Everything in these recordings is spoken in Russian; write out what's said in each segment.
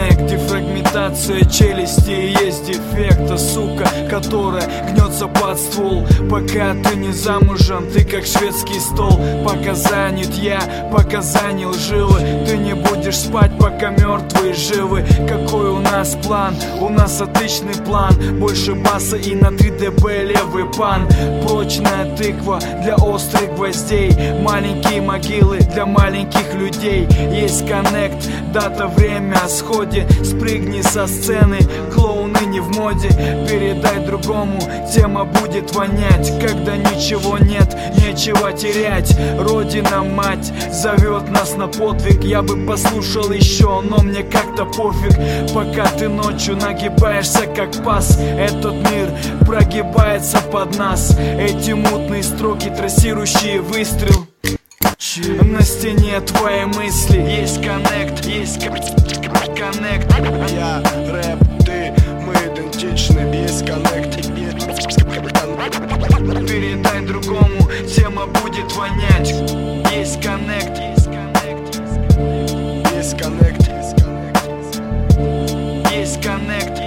коннект, дефрагментация челюсти. Есть дефекта, сука, которая гнется под ствол. Пока ты не замужем, ты как шведский стол. Пока занят я, пока занял жилы, ты не будешь спать, пока мертвые живы. Какой у нас план? У нас отличный план. Больше баса и на 3 дБ левый пан. Прочная тыква для острых гвоздей. Маленькие могилы для маленьких людей. Есть коннект, дата, время о сходе. Спрыгни со сцены, клоуны не в моде. Передай другому, тема будет вонять. Когда ничего нет, нечего терять. Родина, мать, зовет нас на подвиг. Я бы послушал еще, но мне как-то пофиг. Пока ты ночью нагибаешься как пас, этот мир прогибается под нас. Эти мутные строки, трассирующие выстрел. На стене твои мысли. Есть коннект, есть коннект. Я рэп, ты, мы идентичны. Есть коннект. Передай другому, тема будет вонять. Есть коннект. Есть коннект. Есть коннект.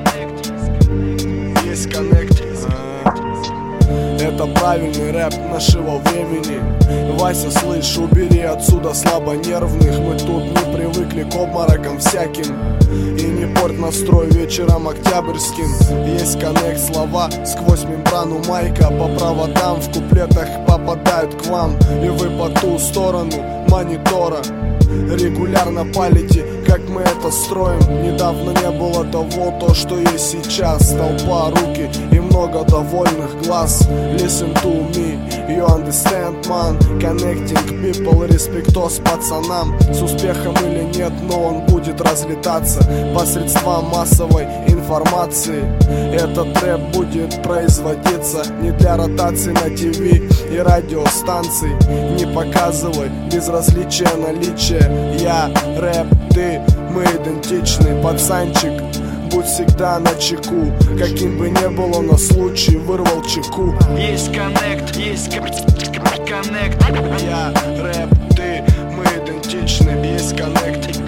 Есть коннект. Это правильный рэп нашего времени. Вася, слышь, убери отсюда слабонервных. Мы тут не привыкли к обморокам всяким. И не порт настрой вечером октябрьским. Есть коннект, слова сквозь мембрану майка. По проводам в куплетах попадают к вам. И вы по ту сторону монитора регулярно палите, как мы это строим. Недавно не было того, то, что есть сейчас. Толпа, руки и много довольных глаз. Listen to me, you understand, man. Connecting people, респектос пацанам. С успехом или нет, но он будет разлетаться посредством массовой информации. Этот рэп будет производиться не для ротации на ТВ и радиостанций. Не показывай безразличие наличия. Я рэп, ты, мы идентичны. Пацанчик, будь всегда на чеку. Каким бы ни было на случай, вырвал чеку. Есть коннект, есть коннект. Я рэп, ты, мы идентичны. Есть коннект.